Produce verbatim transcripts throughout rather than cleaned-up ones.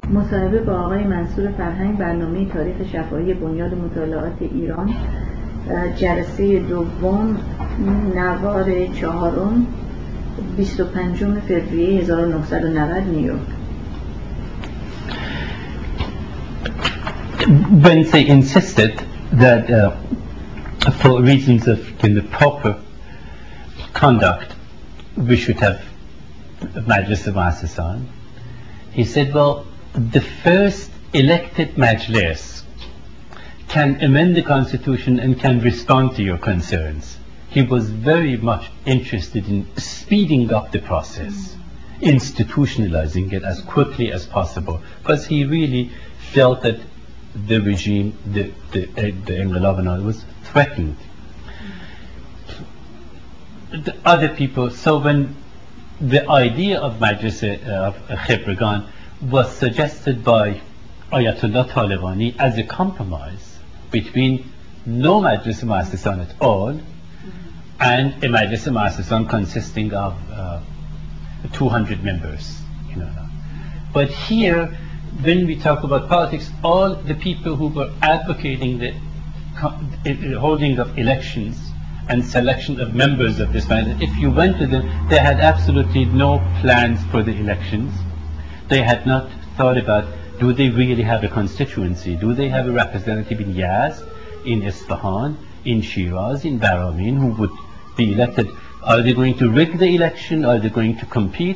مصاحبه با آقای منصور فرهنگ، برنامه تاریخ شفاهی بنیاد مطالعات ایران، جلسه دوم، نوار چهارم، بیست و پنجم فوریه هزار و نهصد و نود، نیویورک. When they insisted that uh, for reasons of you know, proper conduct we should have Majlis al-Mu'assisan, he said, well, the first elected Majlis can amend the constitution and can respond to your concerns. He was very much interested in speeding up the process, mm-hmm. institutionalizing it as quickly as possible, because he really felt that the regime, the the, uh, the Inqilab and all, was threatened. Mm-hmm. The other people, so when the idea of Majlis uh, of Khebregan was suggested by Ayatollah Talabani as a compromise between no Majlis al-Mu'assisan at all mm-hmm. and a Majlis al-Mu'assisan consisting of uh, two hundred members. You know. But here, when we talk about politics, all the people who were advocating the holding of elections and selection of members of this Majlis, if you went to them, they had absolutely no plans for the elections. They had not thought about, do they really have a constituency? Do they have a representative in Yazd, in Isfahan, in Shiraz, in Baramin, who would be elected? Are they going to rig the election? Are they going to compete?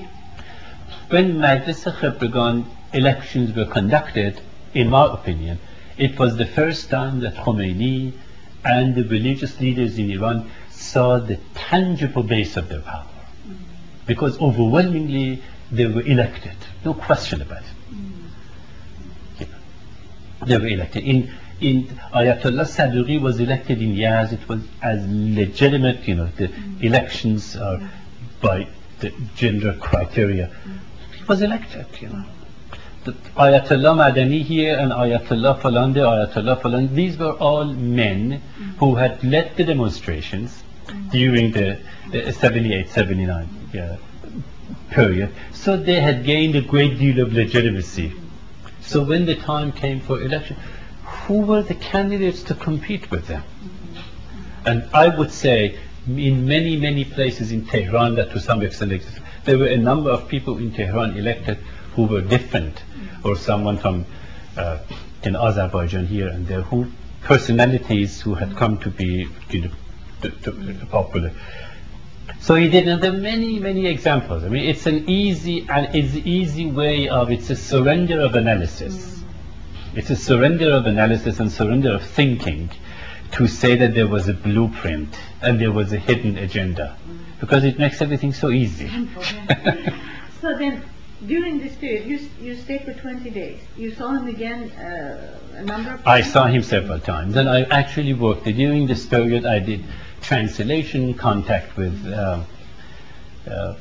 When Majlis al-Khebregan elections were conducted, in my opinion, it was the first time that Khomeini and the religious leaders in Iran saw the tangible base of their power. Mm. Because overwhelmingly they were elected, no question about it. Mm. Yeah. They were elected. In, in Ayatollah Sadeghi was elected in Yazd, it was as legitimate, you know, the mm. elections are mm. by the gender criteria. Mm. He was elected, you know. The Ayatollah Madani here and Ayatollah Falande, Ayatollah Falande, these were all men mm-hmm. who had led the demonstrations mm-hmm. during the, the seventy-eight seventy-nine yeah, period. So they had gained a great deal of legitimacy. So when the time came for election, who were the candidates to compete with them? Mm-hmm. And I would say in many, many places in Tehran that to some extent there were a number of people in Tehran elected who were different, mm-hmm. or someone from uh, in Azerbaijan here and there, who personalities who had come to be you know, to, to popular. So he did, and there are many, many examples. I mean, it's an easy and it's an easy way of it's a surrender of analysis. Mm-hmm. It's a surrender of analysis and surrender of thinking to say that there was a blueprint and there was a hidden agenda, mm-hmm. because it makes everything so easy. So then, during this period, you you stayed for twenty days. You saw him again uh, a number of times? I saw him several times, and I actually worked. During this period, I did translation, contact with uh, uh,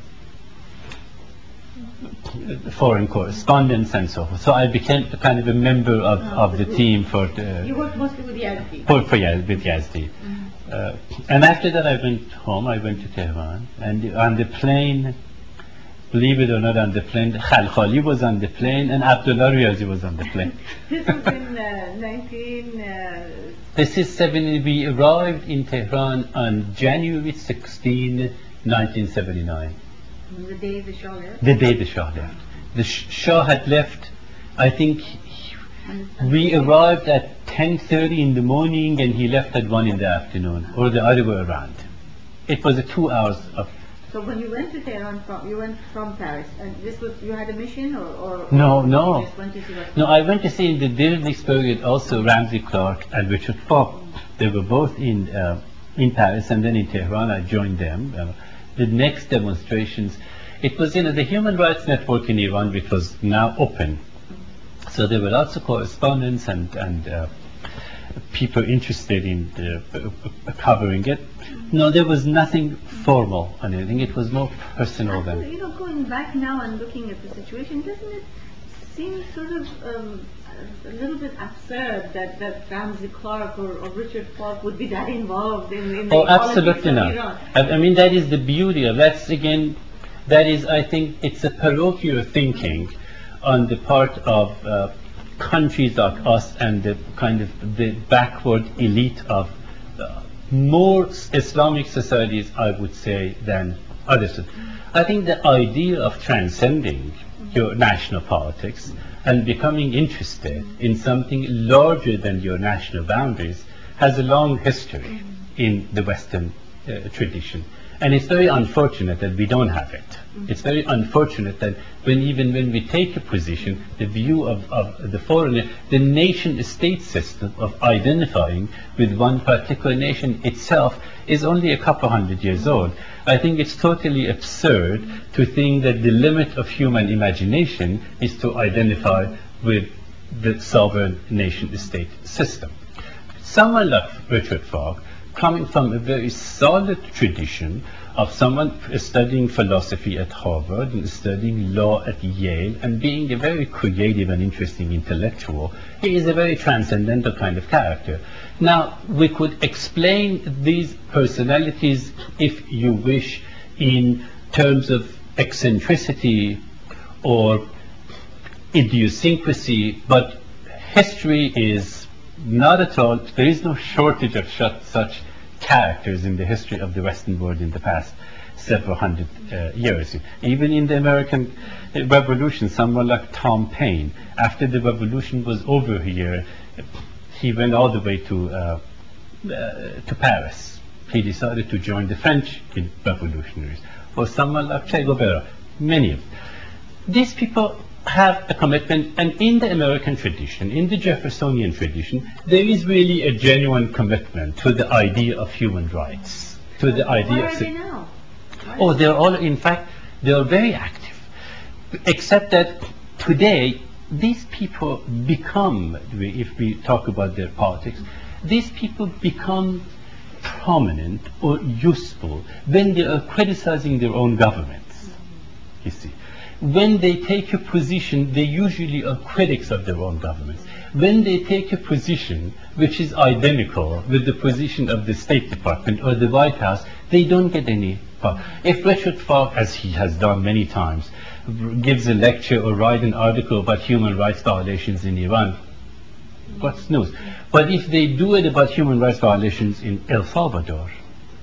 foreign correspondents and so forth. So I became kind of a member of, oh, of the team for the... You worked mostly with Yazdi? For, for Yazdi, with Yazdi. Mm-hmm. uh, and after that I went home, I went to Tehran, and on the plane, believe it or not, on the plane, Khalkhali was on the plane and Abdullah Riazi was on the plane. This was in uh, nineteen... Uh, this is seventy, we arrived in Tehran on January sixteenth, nineteen seventy-nine. The day the Shah left? The day the Shah left. The sh Shah had left, I think, he, we arrived at ten thirty in the morning and he left at one in the afternoon, or the other way around. It was a two hours of... So when you went to Tehran, from, you went from Paris, and this was, you had a mission, or? or no, or no. You just went to see what no, I went to see in the during this period also Ramsey Clark and Richard Falk. They were both in uh, in Paris, and then in Tehran I joined them. Uh, the next demonstrations, it was you know the Human Rights Network in Iran, which was now open. So there were lots of correspondents and and uh, people interested in the, uh, covering it. No, there was nothing formal on anything. It was more personal than... You know, going back now and looking at the situation, doesn't it seem sort of um, a little bit absurd that, that Ramsey Clark or, or Richard Falk would be that involved in, in the oh, absolutely not. Iran? I, I mean, that is the beauty of that's again, that is, I think, it's a parochial thinking on the part of uh, countries like us and the kind of the backward elite of uh, more Islamic societies, I would say, than others. I think the idea of transcending your national politics and becoming interested in something larger than your national boundaries has a long history in the Western uh, tradition. And it's very unfortunate that we don't have it. It's very unfortunate that when even when we take a position, the view of, of the foreigner, the nation-state system of identifying with one particular nation itself is only a couple hundred years old. I think it's totally absurd to think that the limit of human imagination is to identify with the sovereign nation-state system. Someone like Richard Falk, coming from a very solid tradition of someone studying philosophy at Harvard and studying law at Yale and being a very creative and interesting intellectual, he is a very transcendental kind of character. Now, we could explain these personalities, if you wish, in terms of eccentricity or idiosyncrasy, but history is not at all, there is no shortage of such characters in the history of the Western world in the past several hundred uh, years. Even in the American Revolution, someone like Tom Paine, after the revolution was over here, he went all the way to, uh, uh, to Paris. He decided to join the French revolutionaries. Or someone like Che Guevara, many of them. These people have a commitment, and in the American tradition, in the Jeffersonian tradition, there is really a genuine commitment to the idea of human rights, to the idea of... of... Where are they now? Oh, they're all, in fact, they're very active, except that today, these people become, if we talk about their politics, these people become prominent or useful when they are criticizing their own governments, you see. When they take a position, they usually are critics of their own governments. When they take a position which is identical with the position of the State Department or the White House, they don't get any power. If Richard Falk, as he has done many times, gives a lecture or write an article about human rights violations in Iran, what's news? But if they do it about human rights violations in El Salvador,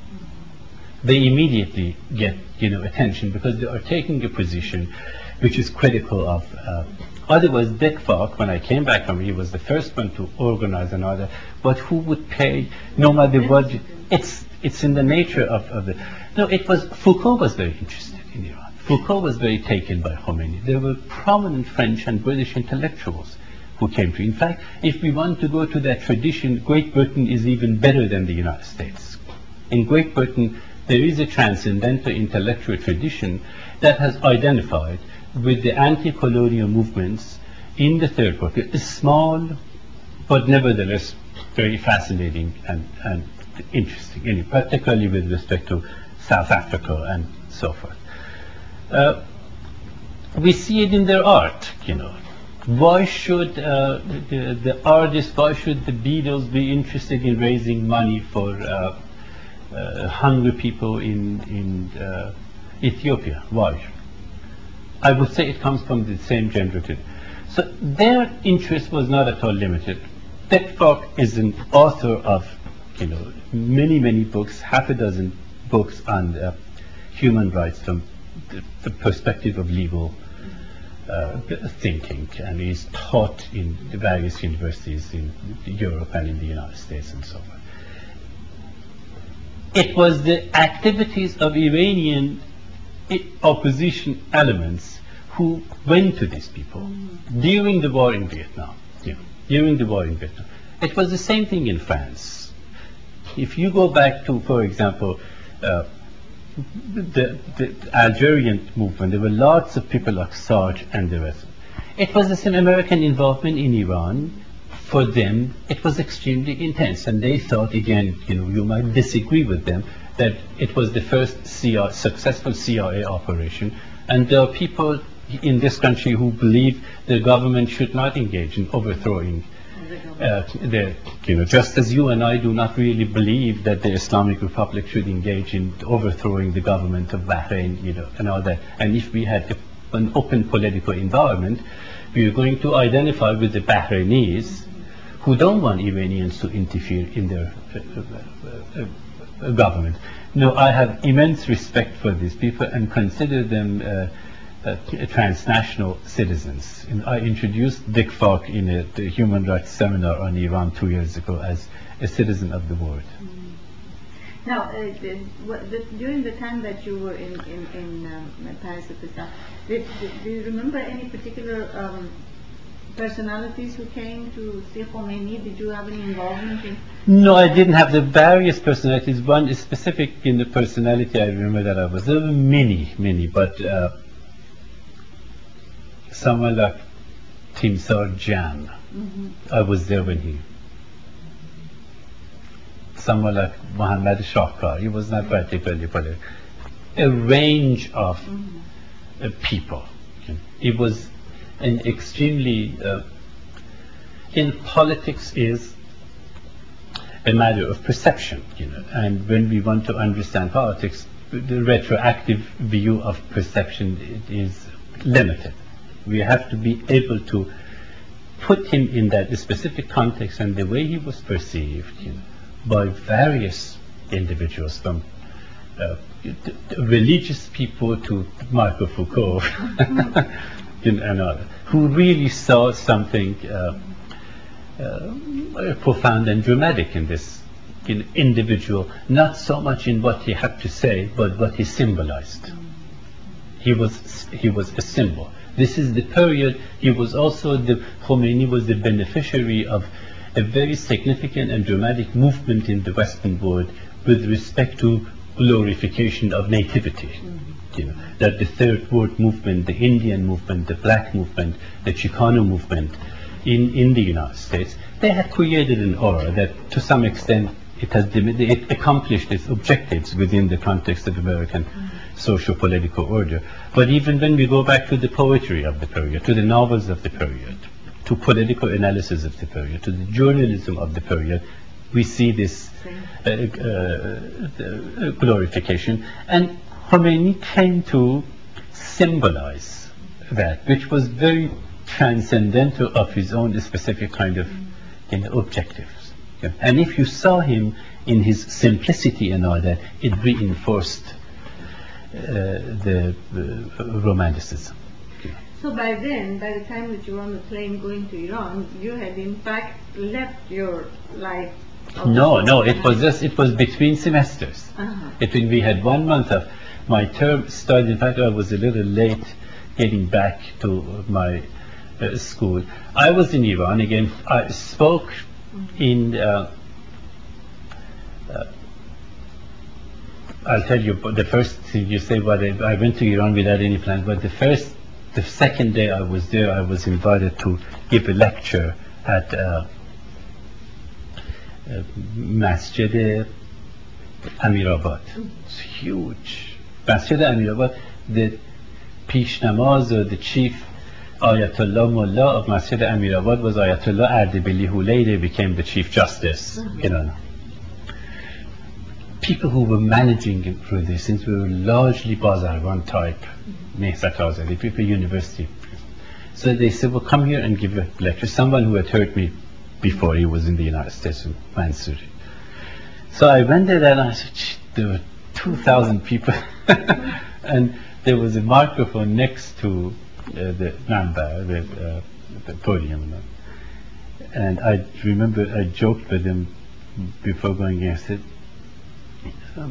they immediately get, you know, attention because they are taking a position which is critical of. Uh, otherwise, Dick Falk, when I came back from, he was the first one to organize another. But who would pay, no matter what? It's it's in the nature of, of the. No, it was Foucault was very interested in Iran. Foucault was very taken by Khomeini. There were prominent French and British intellectuals who came to. In fact, if we want to go to that tradition, Great Britain is even better than the United States. In Great Britain, there is a transcendental intellectual tradition that has identified with the anti-colonial movements in the third world. It's small, but nevertheless very fascinating and, and interesting, and particularly with respect to South Africa and so forth. Uh, we see it in their art, you know. Why should uh, the, the artists, why should the Beatles be interested in raising money for uh, Uh, hungry people in, in uh, Ethiopia? Why? I would say it comes from the same generative. So their interest was not at all limited. Dick Falk is an author of, you know, many, many books, half a dozen books on uh, human rights from the, the perspective of legal uh, thinking, and he's taught in the various universities in Europe and in the United States and so on. It was the activities of Iranian opposition elements who went to these people during the war in Vietnam. Yeah, during the war in Vietnam. It was the same thing in France. If you go back to, for example, uh, the, the Algerian movement, there were lots of people like Sarge and the rest. It was the same American involvement in Iran. For them, it was extremely intense, and they thought, again, you know, you might disagree with them, that it was the first C I A, successful C I A operation, and there are people in this country who believe the government should not engage in overthrowing uh, the, you know, just as you and I do not really believe that the Islamic Republic should engage in overthrowing the government of Bahrain, you know, and all that. And if we had a, an open political environment, we are going to identify with the Bahrainis who don't want Iranians to interfere in their uh, uh, uh, government. No, I have immense respect for these people and consider them uh, uh, transnational citizens. And I introduced Dick Falk in a the human rights seminar on Iran two years ago as a citizen of the world. Now, uh, the, what, the, during the time that you were in, in, in um, Paris at the time, did, did, do you remember any particular um, personalities who came to see Khomeini? Did you have any involvement in? No, I didn't have the various personalities. One is specific in the personality I remember that I was. There were many, many, but uh, someone like Timsar Jan. Mm-hmm. I was there when he. Someone like Mohammad Shahkar. He was not particularly political. A range of mm-hmm. uh, people. It was an extremely. Uh, in politics is a matter of perception, you know, and when we want to understand politics, the retroactive view of perception is limited. We have to be able to put him in that specific context and the way he was perceived, you know, by various individuals, from uh, religious people to Michael Foucault and others, who really saw something uh, uh, profound and dramatic in this in individual, not so much in what he had to say, but what he symbolized. He was he was a symbol. This is the period. He was also the Khomeini was the beneficiary of a very significant and dramatic movement in the Western world with respect to glorification of nativity. Mm-hmm. You know, that the Third World Movement, the Indian movement, the Black movement, the Chicano movement in, in the United States, they had created an aura that to some extent it has it accomplished its objectives within the context of American mm-hmm. socio-political order. But even when we go back to the poetry of the period, to the novels of the period, to political analysis of the period, to the journalism of the period, we see this uh, uh, glorification. And Khomeini came to symbolize that, which was very transcendental of his own specific kind of you know, objectives. Okay. And if you saw him in his simplicity and all that, it reinforced uh, the, the romanticism. So by then, by the time that you were on the plane going to Iran, you had in fact left your life. No, no, it was just, it was between semesters. Uh-huh. Between, we had one month of, my term started, in fact I was a little late getting back to my uh, school. I was in Iran again. I spoke mm-hmm. in, uh, uh, I'll tell you, the first thing you say, well, I went to Iran without any plans, but the first The second day I was there, I was invited to give a lecture at uh, uh, Masjid Amirabad. It's huge. Masjid Amirabad, the Pish Namaz or the chief Ayatollah Mullah of Masjid Amirabad was Ayatollah Ardebili, who later became the chief justice. Mm-hmm. You know, people who were managing it through this, since we were largely Bazargan type. Mm-hmm. People university. So they said, well, come here and give a lecture. Someone who had heard me before, he was in the United States in Mansouri. So I went there and I said, there were two thousand people. And there was a microphone next to uh, the Nambar, the, uh, the podium. And I remember I joked with him before going in. I said, um,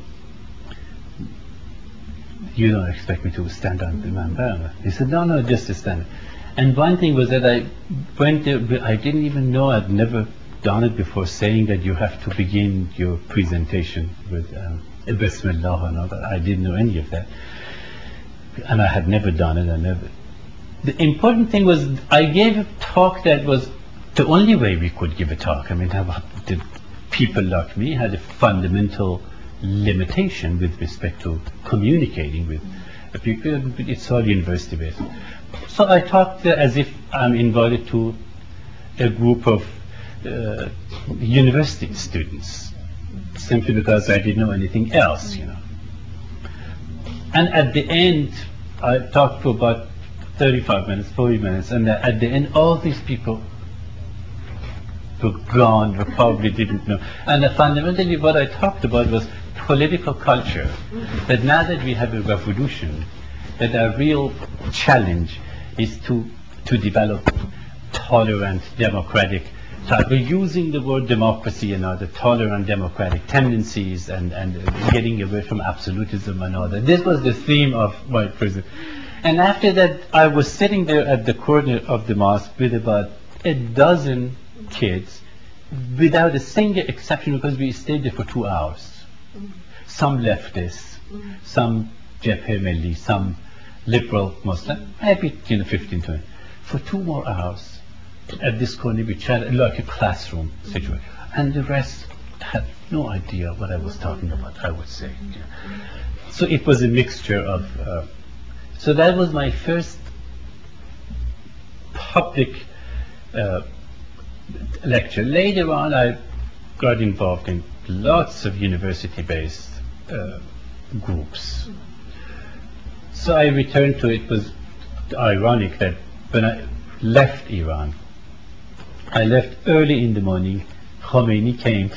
you don't expect me to stand on the Mambar. He said, no, no, just to stand. And one thing was that I went there, I didn't even know, I'd never done it before, saying that you have to begin your presentation with um, Bismillah and all that. I didn't know any of that. And I had never done it. I never. The important thing was I gave a talk that was the only way we could give a talk. I mean, the people like me had a fundamental limitation with respect to communicating with mm-hmm. people. It's all university based. So I talked uh, as if I'm invited to a group of uh, university students, simply because I didn't know anything else, you know. And at the end, I talked to about thirty-five minutes, forty minutes, and uh, at the end, all these people were gone, who probably didn't know. And uh, fundamentally, what I talked about was political culture. That now that we have a revolution, that our real challenge is to to develop tolerant, democratic type. We're using the word democracy and other tolerant democratic tendencies and, and getting away from absolutism and all that. This was the theme of my prison. And after that, I was sitting there at the corner of the mosque with about a dozen kids without a single exception, because we stayed there for two hours. Some leftists, some Jabhat Milli, some liberal Muslim, maybe you know, fifteen, twenty. For two more hours at this corner we chatted like a classroom situation. And the rest had no idea what I was talking about, I would say. Yeah. So it was a mixture of... Uh, so that was my first public uh, lecture. Later on I got involved in lots of university-based uh, groups. So I returned to it. It was ironic that when I left Iran, I left early in the morning, Khomeini came.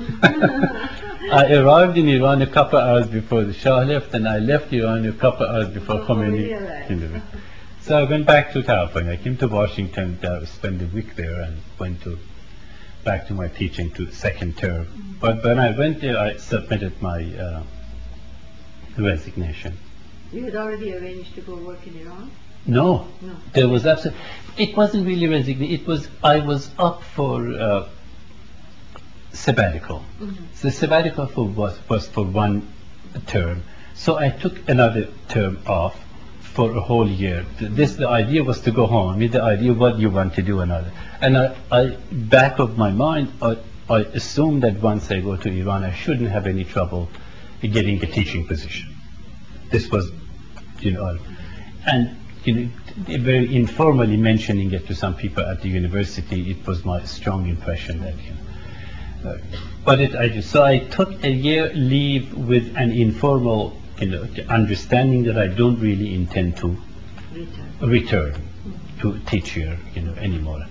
I arrived in Iran a couple of hours before the Shah left, and I left Iran a couple of hours before oh, Khomeini came. So I went back to California. I came to Washington, uh, spent a week there, and went to back to my teaching to second term. Mm-hmm. But when I went there, I submitted my uh, resignation. You had already arranged to go work in Iran? No, no. There was absolutely. It wasn't really resignation. It was I was up for uh, sabbatical. Mm-hmm. The sabbatical for was was for one term, so I took another term off for a whole year. This the idea was to go home. With the idea what you want to do another, and I, I back of my mind I, I assumed that once I go to Iran I shouldn't have any trouble getting a teaching position. This was, you know, and. You know, very informally mentioning it to some people at the university, it was my strong impression that, you know, uh, but it, I just, so I took a year leave with an informal, you know, understanding that I don't really intend to return, return mm-hmm. to teach here, you know, anymore.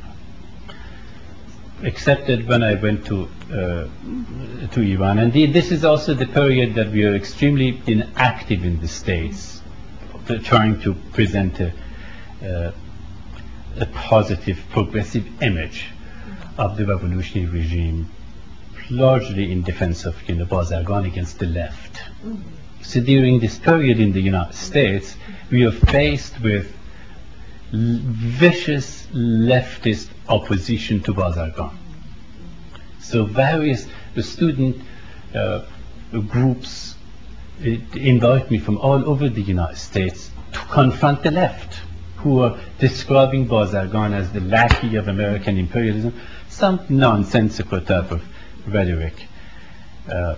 Except that when I went to uh, to Iran, and the, this is also the period that we are extremely inactive in the States. Trying to present a, uh, a positive, progressive image of the revolutionary regime, largely in defense of, you know, Bazargan against the left. Mm-hmm. So during this period in the United States, we are faced with l vicious leftist opposition to Bazargan. So various the student uh, groups It invite me from all over the United States to confront the left, who are describing Bazargan as the lackey of American imperialism, some nonsensical type of rhetoric. Uh,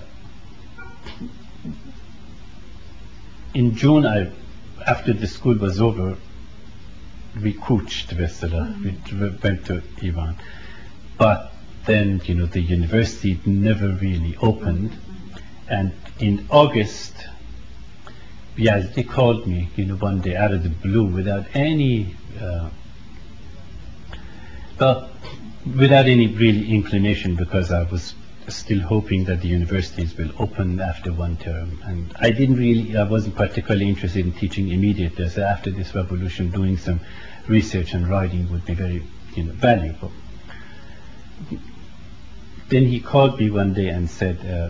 in June, I, after the school was over, we coached Vesela, mm-hmm. we went to Iran. But then, you know, the university never really opened. And in August, Yazdi called me, you know, one day out of the blue, without any, uh, well, without any real inclination, because I was still hoping that the universities will open after one term, and I didn't really, I wasn't particularly interested in teaching immediately. So after this revolution, doing some research and writing would be very, you know, valuable. Then he called me one day and said, uh,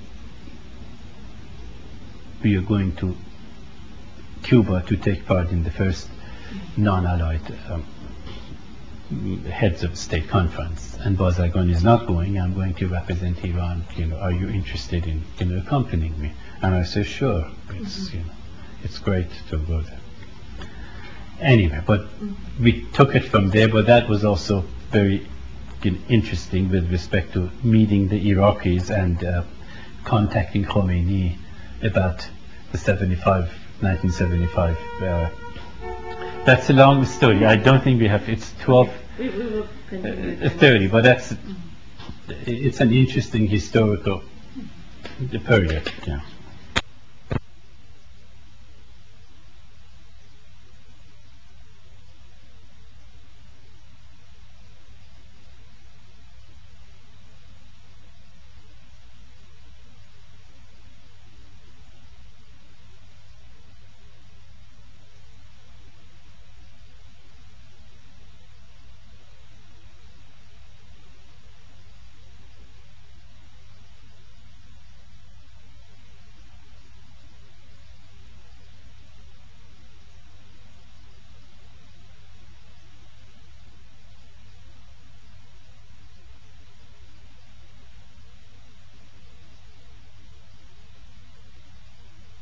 we are going to Cuba to take part in the first non-allied um, heads of state conference, and Bazargan is not going. I'm going to represent Iran. You know, are you interested in, you know, accompanying me? And I said, sure. It's, mm-hmm. you know, it's great to go there. Anyway, but mm-hmm. we took it from there. But that was also very, you know, interesting with respect to meeting the Iraqis and uh, contacting Khomeini about the seventy-five, nineteen seventy-five. Uh, that's a long story. I don't think we have. It's twelve, uh, thirty, but that's. It's an interesting historical period. Yeah.